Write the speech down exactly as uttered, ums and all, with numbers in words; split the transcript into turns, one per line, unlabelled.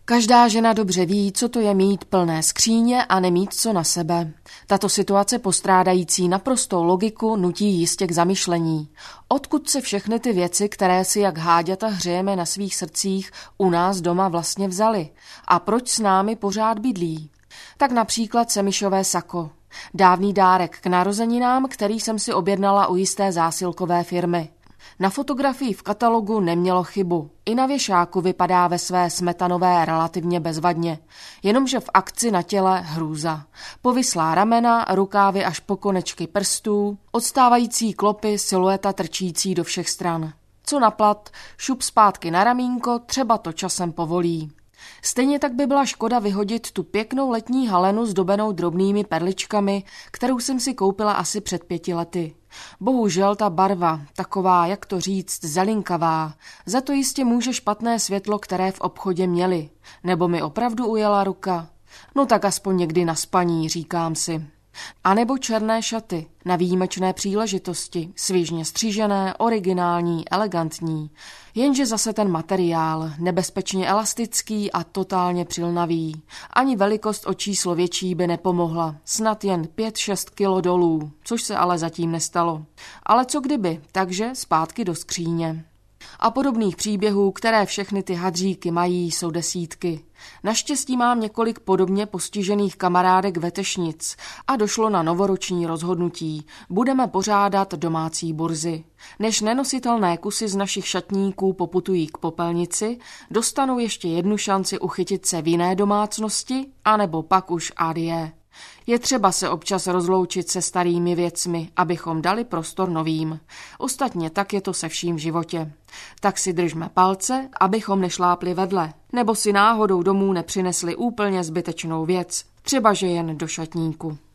Každá žena dobře ví, co to je mít plné skříně a nemít co na sebe. Tato situace postrádající naprostou logiku nutí jistě k zamyšlení. Odkud se všechny ty věci, které si jak háďata hřejeme na svých srdcích, u nás doma vlastně vzaly? A proč s námi pořád bydlí? Tak například semišové sako. Dávný dárek k narozeninám, který jsem si objednala u jisté zásilkové firmy. Na fotografii v katalogu nemělo chybu. I na věšáku vypadá ve své smetanové relativně bezvadně. Jenomže v akci na těle hrůza. Povislá ramena, rukávy až po konečky prstů, odstávající klopy, silueta trčící do všech stran. Co na plat, šup zpátky na ramínko, třeba to časem povolí. Stejně tak by byla škoda vyhodit tu pěknou letní halenu zdobenou drobnými perličkami, kterou jsem si koupila asi před pěti lety. Bohužel ta barva, taková, jak to říct, zelinkavá, za to jistě může špatné světlo, které v obchodě měli. Nebo mi opravdu ujela ruka? No tak aspoň někdy na spaní, říkám si. A nebo černé šaty, na výjimečné příležitosti, svižně střížené, originální, elegantní. Jenže zase ten materiál, nebezpečně elastický a totálně přilnavý. Ani velikost o číslo větší by nepomohla, snad jen pět šest kilo dolů, což se ale zatím nestalo. Ale co kdyby, takže zpátky do skříně. A podobných příběhů, které všechny ty hadříky mají, jsou desítky. Naštěstí mám několik podobně postižených kamarádek vetešnic a došlo na novoroční rozhodnutí. Budeme pořádat domácí burzy. Než nenositelné kusy z našich šatníků poputují k popelnici, dostanou ještě jednu šanci uchytit se v jiné domácnosti, anebo pak už adie. Je třeba se občas rozloučit se starými věcmi, abychom dali prostor novým. Ostatně tak je to se vším v životě. Tak si držme palce, abychom nešlápli vedle, nebo si náhodou domů nepřinesli úplně zbytečnou věc, třeba že jen do šatníku.